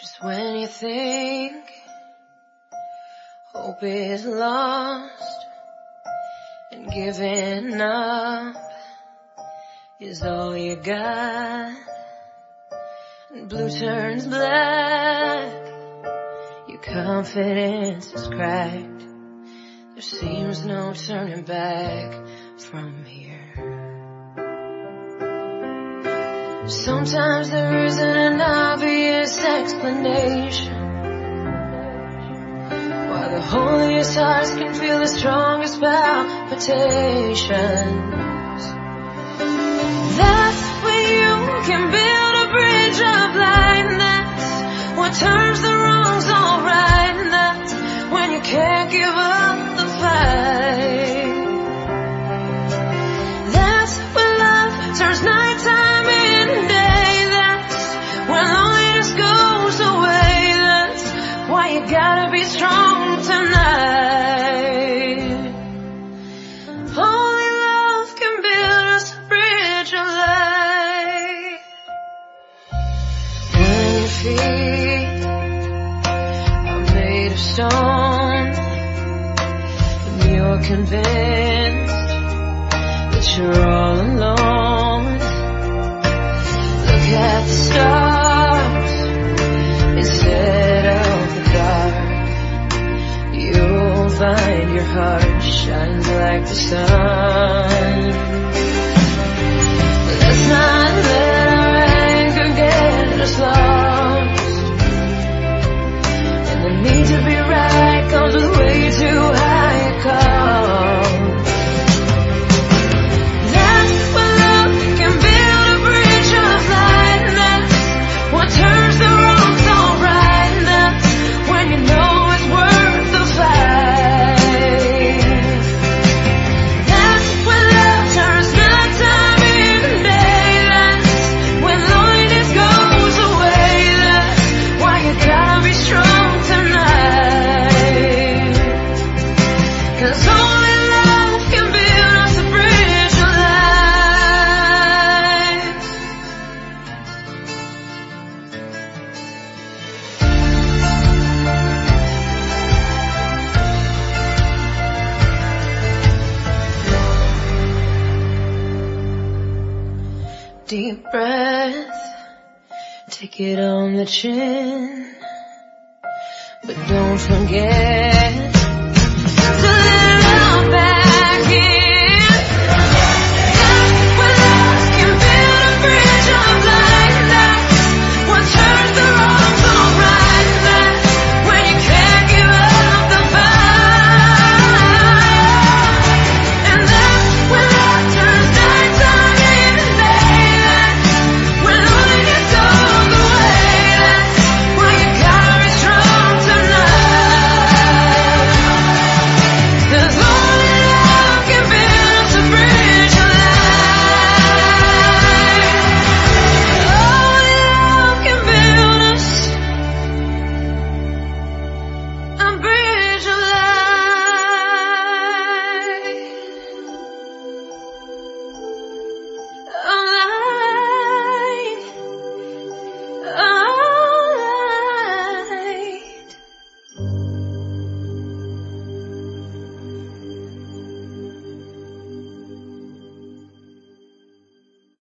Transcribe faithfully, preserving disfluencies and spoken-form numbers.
Just when you think hope is lost and giving up is all you got, and blue turns black, your confidence is cracked, there seems no turning back from here. Sometimes there isn't an obvious explanation why the holiest hearts can feel the strongest palpitations. That's when you can build a bridge of light, and that's what turns the wrongs all right, and that's when you can't give up the fight. That's when love turns nighttime into day, that's when loneliness goes away, that's why you gotta be strong tonight. Only love can build us a bridge of light. When your feet are made of stone and you're convinced that you're all alone, look at the stars instead of the dark. You'll find your heart shines like the sun. Let's not let our anger get us lost, and the need to be right comes with way too high a cost. Turns the wrongs all right, and that's when you know it's worth the fight. That's when love turns nighttime into day, that's when loneliness goes away, that's why you gotta be strong tonight. 'Cause only love can build us a bridge of light. Deep breath, take it on the chin, but don't forget